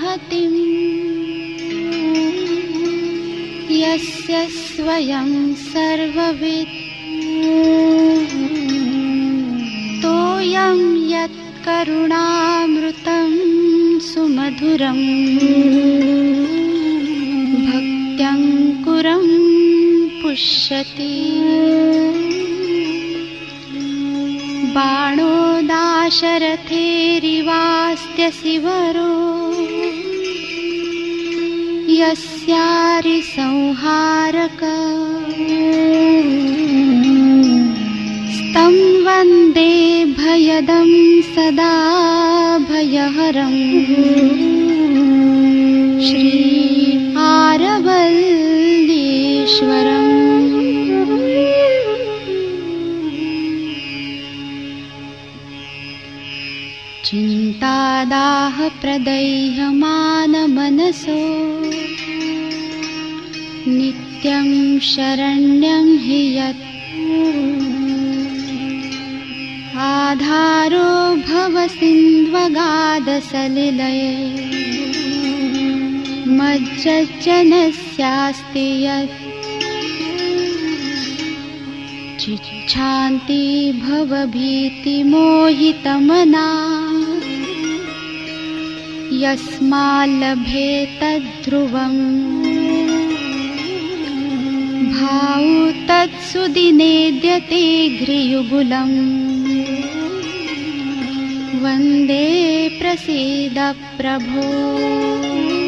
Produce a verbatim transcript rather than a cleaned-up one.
महतिं यस्य स्वयं सर्ववित् तोयं यत्करुणामृतं सुमधुरं भक्त्यङ्कुरं पुष्यति बाणो दाशरथेरिवास्त्यसिवरो यस्यारिसंहारक स्तं वन्दे भयदं सदा भयहरं श्री आरवल्लीश्वरम्। चिन्तादाह प्रदह्यमानमनसो नित्यं शरण्यं हि यत् आधारो भवसिन्ध्वगाधसलिलये मज्जनस्यास्ति यत् चिच्छान्ति भवभीतिमोहितमना यस्माल्लभे तद्ध्रुवम् भावु तत्सुदिनेद्यते घ्रियुगुलम् वन्दे प्रसीद प्रभो।